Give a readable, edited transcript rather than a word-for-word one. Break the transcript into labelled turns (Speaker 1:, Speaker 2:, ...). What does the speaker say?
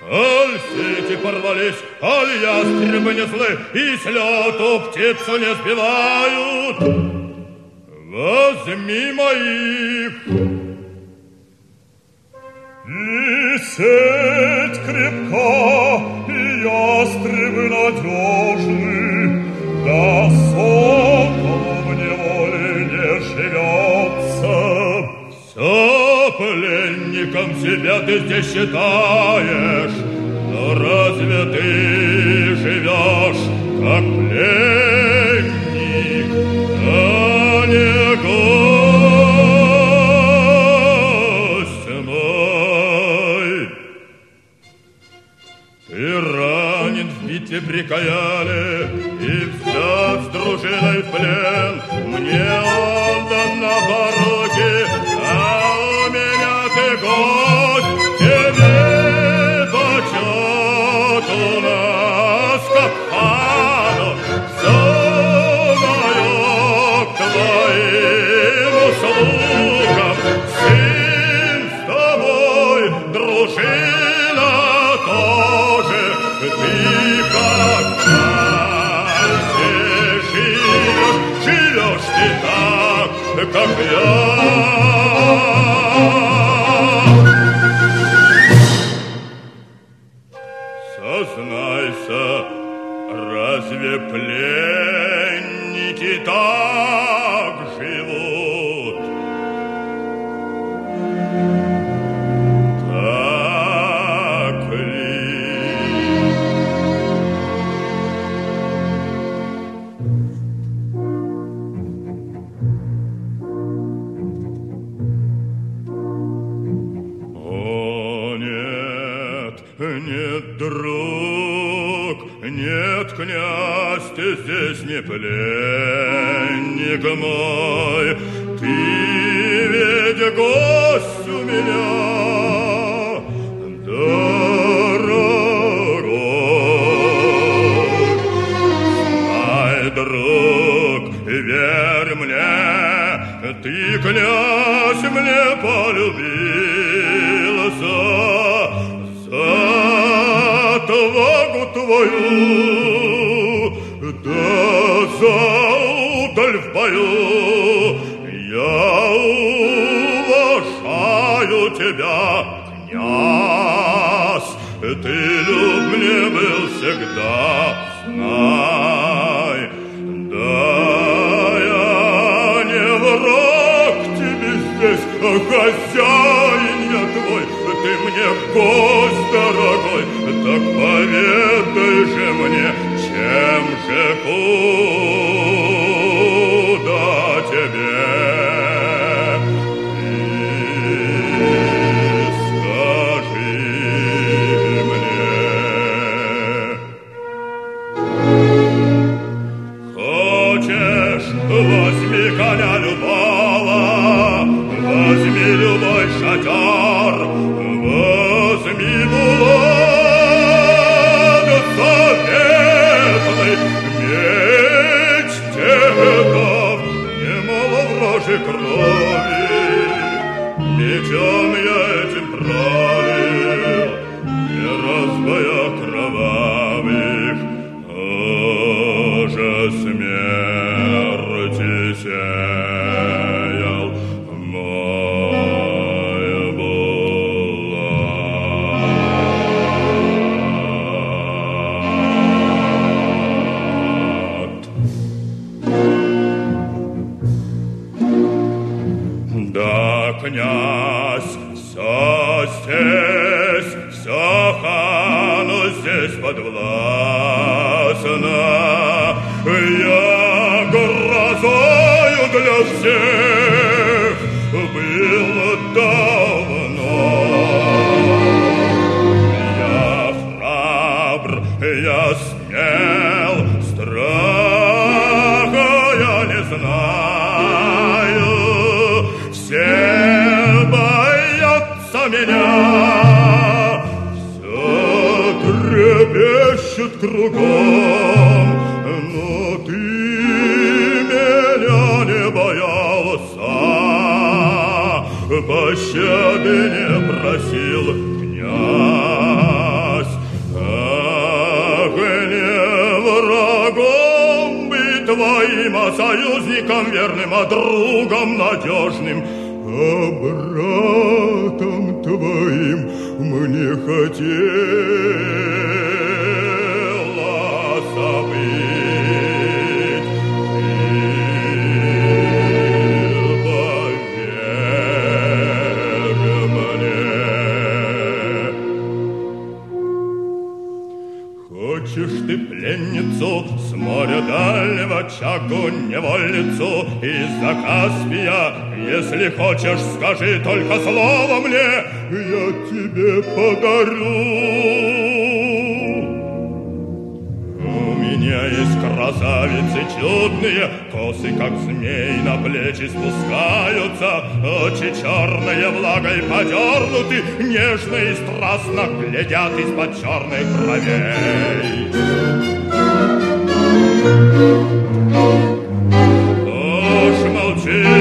Speaker 1: Аль сети порвались, аль ястребы не злы, и с лету птицу не сбивают. Возьми моих.
Speaker 2: И сеть крепка, и ястребы надежны, да соколу в неволе не живется.
Speaker 1: Все пленником себя ты здесь считаешь, но разве ты живешь как пленник, а не гость мой? Ты ранен в битве при Каяле и взят с дружиной в плен. Мне отдан на пороге, а у меня ты гость. Тебе почет у нас капану, все мое к твоим услугам. Сын с тобой, дружина тоже, ты как там все живешь ты так, как я. Сознайся, разве пленники так живут? Так ли? О, нет, нет, друг, нет, князь, ты здесь не пленник мой, ты ведь гость у меня, дорогой. Знай, друг, верь мне, ты, князь, мне полюбился за отвагу твою, да за удаль в бою. Я уважаю тебя, князь, ты люб мне был всегда, знай. Да я не враг тебе здесь, а хозяин я твой, ты мне гость дорогой, так поведай же мне, чем же куда тебе? И скажи мне. Хочешь, возьми коня любого, возьми любой шатер, возьми булат заветный, меч дедов, немало вражьей крови. Мечом я этим пролил, не раз в боях кровавых, уже смерти сеял мой булат. Да, князь, все здесь, все хану здесь подвластно. Я грозою для всех был давно. Я храбр, я смел, страха я не знаю. Все боятся меня, все трепещет кругом, но ты меня не боялся, пощады не просил, князь. союзником верным, а другом надежным. А братом твоим мне хотелось быть. Хочешь ты пленницу с моря дальнего, чагу невольницу из-за Каспия? Если хочешь, скажи только слово мне, я тебе подарю. У меня есть красавицы чудные, косы, как змей, на плечи спускаются, очи черные влагой подернуты, нежно и страстно глядят из-под черных бровей. Уж молчи,